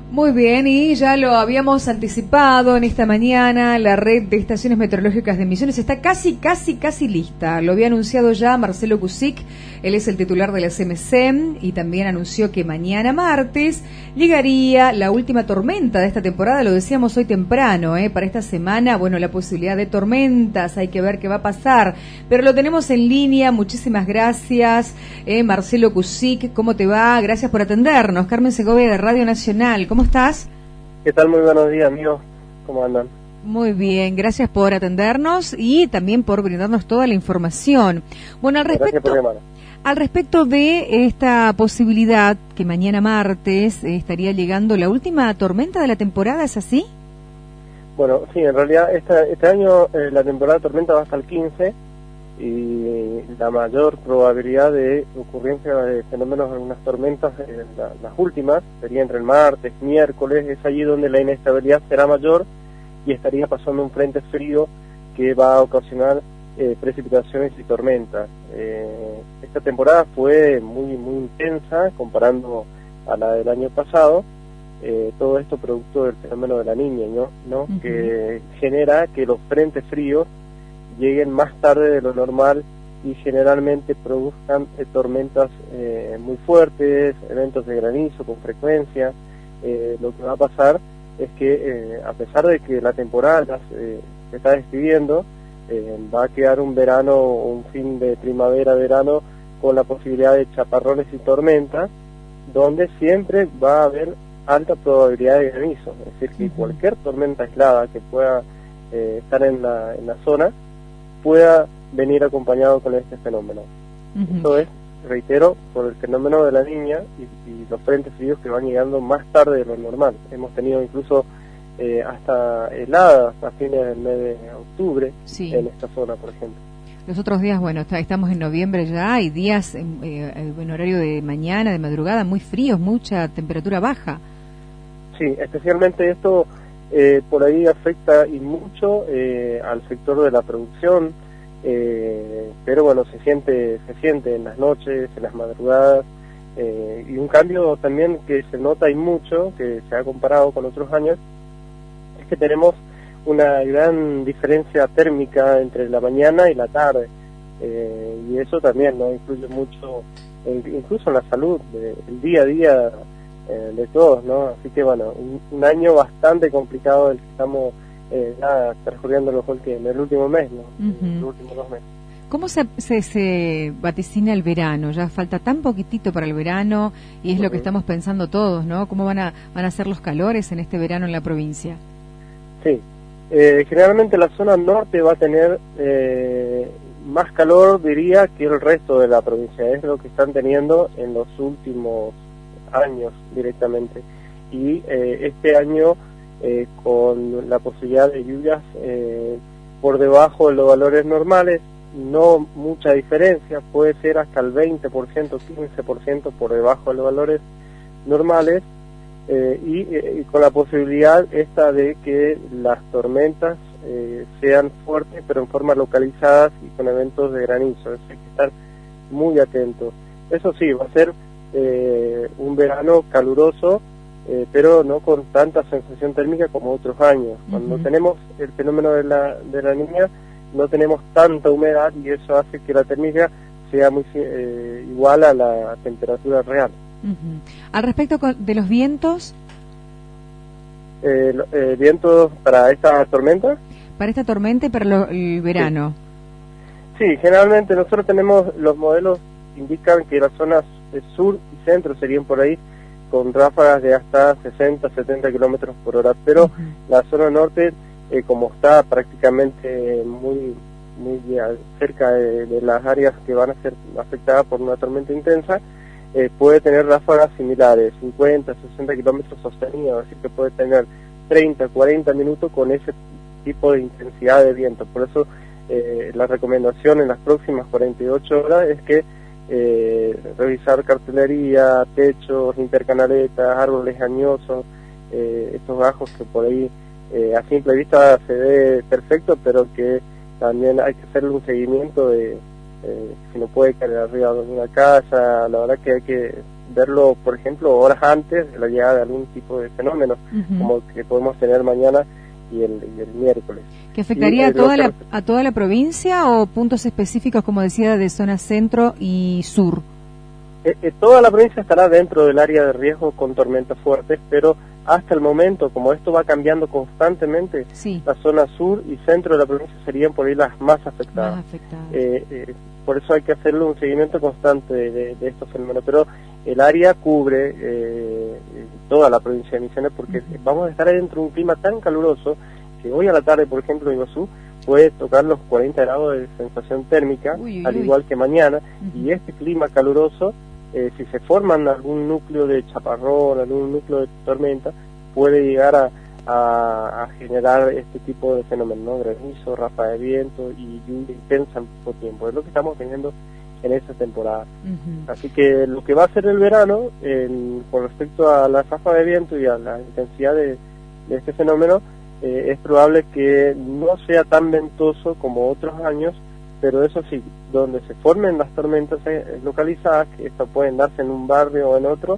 Muy bien, y ya lo habíamos anticipado en esta mañana, la red de estaciones meteorológicas de Misiones está casi lista. Lo había anunciado ya Marcelo Cusic, él es el titular de la CMC, y también anunció que mañana martes llegaría la última tormenta de esta temporada, lo decíamos hoy temprano, para esta semana, bueno, la posibilidad de tormentas, hay que ver qué va a pasar, pero lo tenemos en línea. Muchísimas gracias, Marcelo Cusic, ¿cómo te va? Gracias por atendernos. Carmen Segovia de Radio Nacional, ¿cómo estás? ¿Qué tal? Muy buenos días, amigos. ¿Cómo andan? Muy bien, gracias por atendernos y también por brindarnos toda la información. Bueno, al respecto de esta posibilidad que mañana martes estaría llegando la última tormenta de la temporada, ¿es así? Bueno, sí, en realidad este año la temporada de tormenta va hasta el 15 y la mayor probabilidad de ocurrencia de fenómenos de algunas tormentas, las últimas, sería entre el martes, miércoles, es allí donde la inestabilidad será mayor y estaría pasando un frente frío que va a ocasionar precipitaciones y tormentas. Esta temporada fue muy intensa comparando a la del año pasado, todo esto producto del fenómeno de la Niña, ¿no? Uh-huh. Que genera que los frentes fríos lleguen más tarde de lo normal y generalmente produzcan tormentas muy fuertes, eventos de granizo con frecuencia. Lo que va a pasar es que a pesar de que la temporada se está despidiendo, va a quedar un verano, un fin de primavera-verano con la posibilidad de chaparrones y tormentas, donde siempre va a haber alta probabilidad de granizo, es decir, que cualquier tormenta aislada que pueda estar en la zona pueda venir acompañado con este fenómeno. Uh-huh. Esto es, reitero, por el fenómeno de la Niña y los frentes fríos que van llegando más tarde de lo normal. Hemos tenido incluso hasta heladas a fines del mes de octubre, sí, en esta zona, por ejemplo. Los otros días, bueno, estamos en noviembre ya, hay días en horario de mañana, de madrugada, muy fríos, mucha temperatura baja. Sí, especialmente esto por ahí afecta y mucho al sector de la producción, pero bueno, se siente en las noches, en las madrugadas, y un cambio también que se nota y mucho, que se ha comparado con otros años, es que tenemos una gran diferencia térmica entre la mañana y la tarde, y eso también no influye mucho, incluso en la salud, el día a día de todos, ¿no? Así que bueno, un año bastante complicado el que estamos ya transcurriendo en el último mes, ¿no? Uh-huh. Los últimos 2 meses. ¿Cómo se vaticina el verano? Ya falta tan poquitito para el verano y es lo que estamos pensando todos, ¿no? ¿Cómo van a ser los calores en este verano en la provincia? Sí, generalmente la zona norte va a tener más calor, diría, que el resto de la provincia. Es lo que están teniendo en los últimos años directamente. Y este año, con la posibilidad de lluvias por debajo de los valores normales, no mucha diferencia, puede ser hasta el 20%, 15% por debajo de los valores normales, y con la posibilidad esta de que las tormentas sean fuertes pero en forma localizadas y con eventos de granizo. Hay que estar muy atentos. Eso sí, va a ser un verano caluroso, pero no con tanta sensación térmica como otros años. Cuando tenemos el fenómeno de la Niña, no tenemos tanta humedad y eso hace que la térmica sea muy igual a la temperatura real. Uh-huh. Al respecto de los vientos, vientos para esta tormenta. Para esta tormenta y para el verano. Sí, generalmente nosotros tenemos los modelos indican que las zonas sur y centro serían por ahí con ráfagas de hasta 60, 70 kilómetros por hora, pero la zona norte, como está prácticamente muy cerca de las áreas que van a ser afectadas por una tormenta intensa, puede tener ráfagas similares, 50, 60 kilómetros sostenidos, es decir, que puede tener 30, 40 minutos con ese tipo de intensidad de viento. Por eso la recomendación en las próximas 48 horas es que revisar cartelería, techos, intercanaletas, árboles añosos, estos bajos que por ahí a simple vista se ve perfecto, pero que también hay que hacerle un seguimiento de si no puede caer arriba de una casa. La verdad que hay que verlo, por ejemplo, horas antes de la llegada de algún tipo de fenómeno, como que podemos tener mañana y el miércoles. ¿Que afectaría a toda la provincia o puntos específicos, como decía, de zona centro y sur? Toda la provincia estará dentro del área de riesgo con tormentas fuertes, pero hasta el momento, como esto va cambiando constantemente, sí, la zona sur y centro de la provincia serían por ahí las más afectadas. Por eso hay que hacerle un seguimiento constante de estos fenómenos, pero el área cubre toda la provincia de Misiones, porque vamos a estar dentro de un clima tan caluroso que hoy a la tarde, por ejemplo, en Iguazú puede tocar los 40 grados de sensación térmica, al igual que mañana, y este clima caluroso, si se forman algún núcleo de chaparrón, algún núcleo de tormenta, puede llegar a generar este tipo de fenómenos, ¿no? Granizo, ráfaga de viento y lluvia intensa en poco tiempo. Es lo que estamos teniendo en esta temporada. Así que lo que va a ser el verano, con respecto a la ráfaga de viento y a la intensidad de este fenómeno, es probable que no sea tan ventoso como otros años, pero eso sí, donde se formen las tormentas localizadas, que esto pueden darse en un barrio o en otro,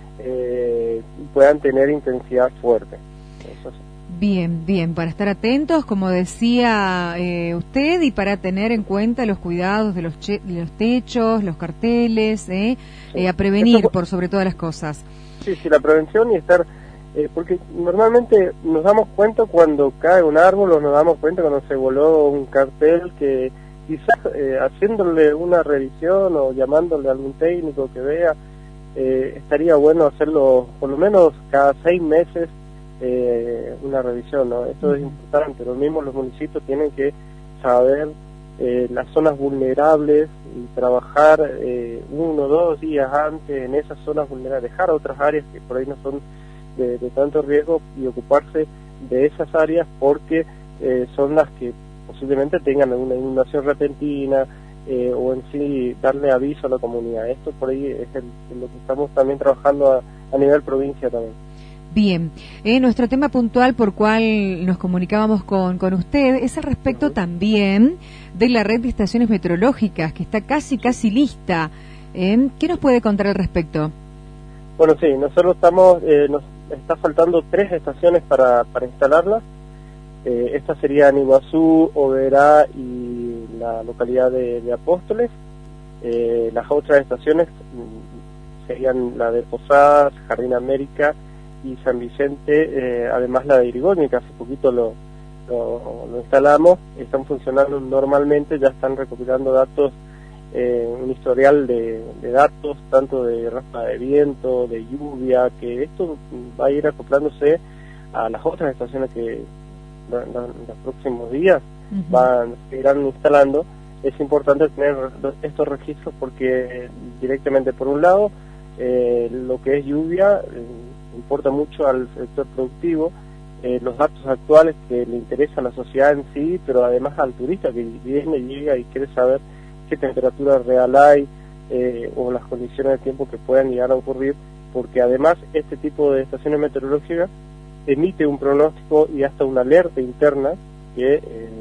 puedan tener intensidad fuerte. Eso sí. Bien, para estar atentos, como decía usted, y para tener en cuenta los cuidados de los techos, los carteles, sí, a prevenir por sobre todas las cosas. Sí, la prevención y estar... porque normalmente nos damos cuenta cuando cae un árbol, o nos damos cuenta cuando se voló un cartel, que quizás haciéndole una revisión o llamándole a algún técnico que vea, estaría bueno hacerlo por lo menos cada 6 meses, una revisión, ¿no? Esto es importante. Los mismos los municipios tienen que saber las zonas vulnerables y trabajar 1 o 2 días antes en esas zonas vulnerables, dejar otras áreas que por ahí no son de tanto riesgo y ocuparse de esas áreas, porque son las que posiblemente tengan una inundación repentina, o en sí darle aviso a la comunidad. Esto por ahí es lo que estamos también trabajando a nivel provincia también. Bien, nuestro tema puntual por cual nos comunicábamos con usted es al respecto también de la red de estaciones meteorológicas, que está casi lista. ¿Qué nos puede contar al respecto? Bueno, sí, nosotros estamos, nos está faltando 3 estaciones para instalarlas. Estas serían Iguazú, Oberá y la localidad de Apóstoles. Las otras estaciones serían la de Posadas, Jardín América y San Vicente, además la de Irigoyen, que hace poquito lo instalamos. Están funcionando normalmente, ya están recopilando datos, un historial de datos, tanto de ráfaga de viento, de lluvia, que esto va a ir acoplándose a las otras estaciones que en los próximos días se irán instalando. Es importante tener estos registros porque directamente, por un lado, lo que es lluvia importa mucho al sector productivo, los datos actuales que le interesan a la sociedad en sí, pero además al turista que viene, llega y quiere saber qué temperatura real hay, o las condiciones de tiempo que puedan llegar a ocurrir, porque además este tipo de estaciones meteorológicas emite un pronóstico y hasta una alerta interna que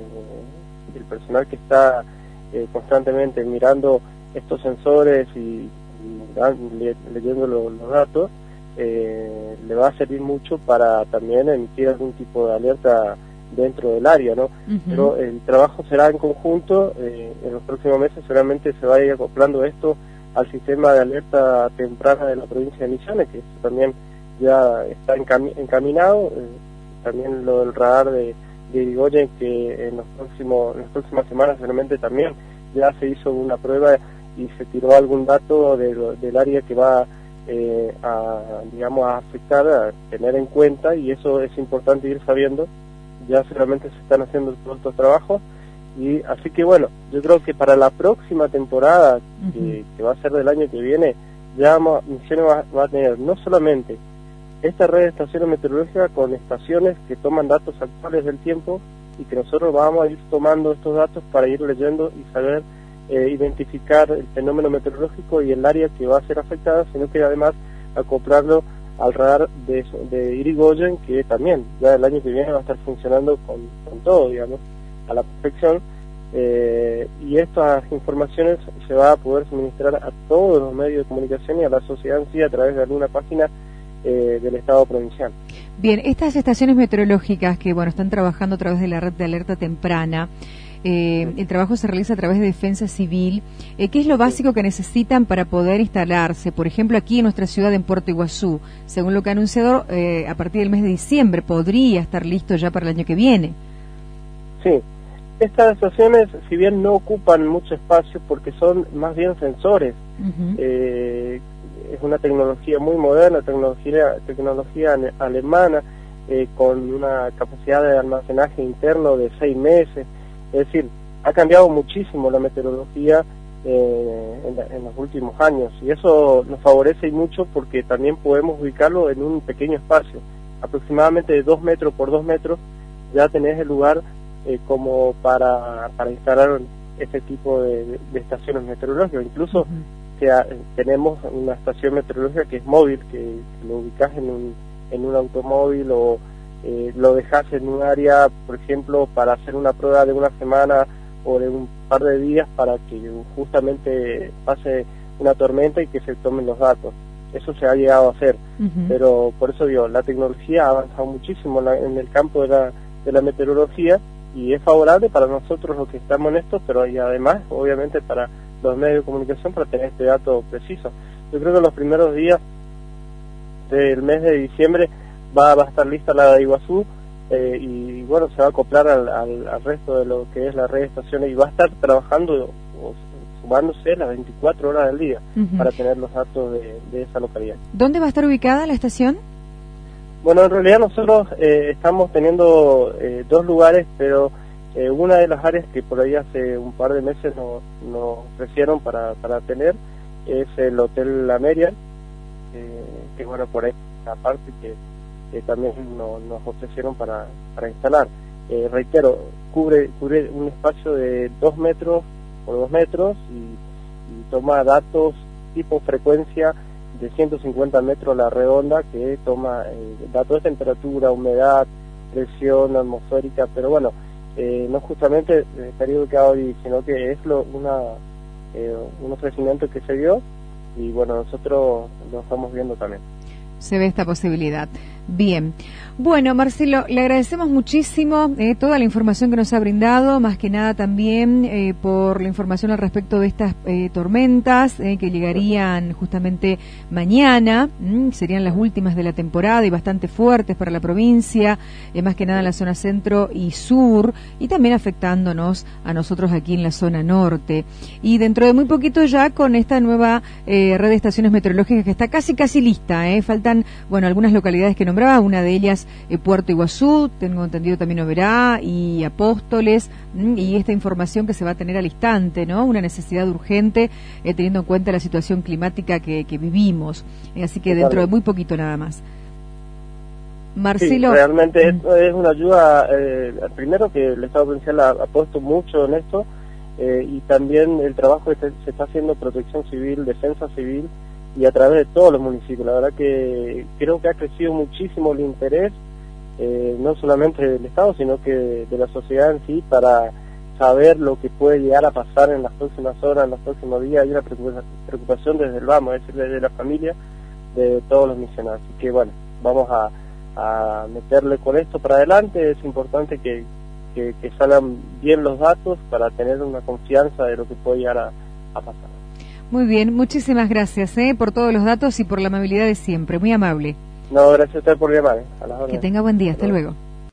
el personal que está constantemente mirando estos sensores y leyendo los datos, le va a servir mucho para también emitir algún tipo de alerta dentro del área, ¿no? Pero el trabajo será en conjunto. En los próximos meses seguramente se va a ir acoplando esto al sistema de alerta temprana de la provincia de Misiones, que también ya está encaminado. También lo del radar de Irigoyen, que en las próximas semanas seguramente también ya se hizo una prueba y se tiró algún dato del área que va a afectar, a tener en cuenta, y eso es importante ir sabiendo. Ya seguramente se están haciendo todos estos trabajos, y así que bueno, yo creo que para la próxima temporada, que va a ser del año que viene, ya Misiones va a tener no solamente esta red de estaciones meteorológicas con estaciones que toman datos actuales del tiempo, y que nosotros vamos a ir tomando estos datos para ir leyendo y saber identificar el fenómeno meteorológico y el área que va a ser afectada, sino que además acoplarlo al radar de Irigoyen, que también ya el año que viene va a estar funcionando con todo, digamos, a la perfección, y estas informaciones se va a poder suministrar a todos los medios de comunicación y a la sociedad en sí a través de alguna página del Estado provincial. Bien, estas estaciones meteorológicas que están trabajando a través de la red de alerta temprana, el trabajo se realiza a través de Defensa Civil. ¿Qué es lo básico que necesitan para poder instalarse? Por ejemplo, aquí en nuestra ciudad, en Puerto Iguazú, según lo que ha anunciado, a partir del mes de diciembre podría estar listo ya para el año que viene. Sí, estas estaciones, si bien no ocupan mucho espacio porque son más bien sensores, es una tecnología muy moderna, tecnología alemana, con una capacidad de almacenaje interno de 6 meses. Es decir, ha cambiado muchísimo la meteorología en los últimos años, y eso nos favorece mucho porque también podemos ubicarlo en un pequeño espacio, aproximadamente de 2 metros por 2 metros, ya tenés el lugar como para instalar este tipo de estaciones meteorológicas. Incluso tenemos una estación meteorológica que es móvil, que lo ubicás en un automóvil o lo dejas en un área, por ejemplo, para hacer una prueba de una semana o de un par de días para que justamente pase una tormenta y que se tomen los datos. Eso se ha llegado a hacer, pero por eso digo, la tecnología ha avanzado muchísimo en el campo de la meteorología, y es favorable para nosotros los que estamos en esto, pero y además, obviamente, para los medios de comunicación para tener este dato preciso. Yo creo que los primeros días del mes de diciembre va a estar lista la de Iguazú, y bueno, se va a acoplar al resto de lo que es la red de estaciones, y va a estar trabajando o sumándose las 24 horas del día para tener los datos de esa localidad. ¿Dónde va a estar ubicada la estación? Bueno, en realidad nosotros estamos teniendo 2 lugares, pero una de las áreas que por ahí hace un par de meses nos ofrecieron para tener es el Hotel La Merian, que bueno, por ahí aparte que también nos ofrecieron para instalar. Reitero, cubre un espacio de 2 metros por 2 metros y toma datos tipo frecuencia de 150 metros la redonda, que toma datos de temperatura, humedad, presión atmosférica, pero bueno, no justamente estaría ubicado ahí, sino que es un ofrecimiento que se dio, y bueno, nosotros lo estamos viendo también. Se ve esta posibilidad. Bien. Bueno, Marcelo, le agradecemos muchísimo toda la información que nos ha brindado, más que nada también por la información al respecto de estas tormentas que llegarían justamente mañana, serían las últimas de la temporada y bastante fuertes para la provincia, más que nada en la zona centro y sur, y también afectándonos a nosotros aquí en la zona norte. Y dentro de muy poquito ya con esta nueva red de estaciones meteorológicas que está casi lista, faltan, algunas localidades que nombraba, una de ellas Puerto Iguazú, tengo entendido también Oberá y Apóstoles, y esta información que se va a tener al instante, ¿no? Una necesidad urgente teniendo en cuenta la situación climática que vivimos, así que dentro de muy poquito nada más. Marcelo. Sí, realmente esto es una ayuda, primero que el Estado provincial ha puesto mucho en esto, y también el trabajo que se está haciendo Protección Civil, Defensa Civil, y a través de todos los municipios. La verdad que creo que ha crecido muchísimo el interés, no solamente del Estado, sino que de la sociedad en sí, para saber lo que puede llegar a pasar en las próximas horas, en los próximos días. Hay una preocupación desde el vamos, es decir, desde la familia de todos los misioneros. Así que bueno, vamos a meterle con esto para adelante. Es importante que salgan bien los datos para tener una confianza de lo que puede llegar a pasar. Muy bien, muchísimas gracias por todos los datos y por la amabilidad de siempre, muy amable. No, gracias a usted por llamar. A las órdenes. Que tenga buen día, hasta luego.